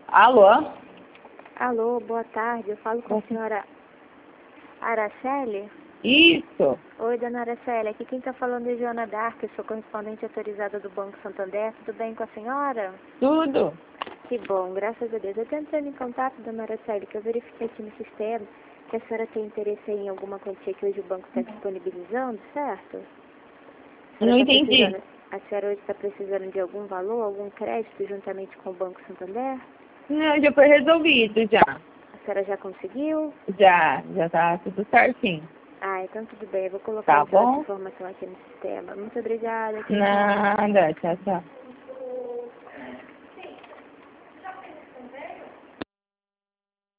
Alô? Alô, boa tarde. Eu falo com a senhora Araceli? Isso. Oi, dona Araceli. Aqui quem está falando é Joana Dark. Eu sou correspondente autorizada do Banco Santander. Tudo bem com a senhora? Tudo. Que bom, graças a Deus. Eu estou entrando em contato, dona Araceli, que eu verifiquei aqui no sistema que a senhora tem interesse em alguma quantia que hoje o banco está disponibilizando, certo? Não entendi. A senhora hoje está precisando de algum valor, algum crédito juntamente com o Banco Santander? Não, já foi resolvido já. A senhora já conseguiu? Já tá tudo certinho. Ah, então tudo bem. Eu vou colocar Tá então essa bom? informação aqui no sistema. Muito obrigada. Nada, tchau, tchau.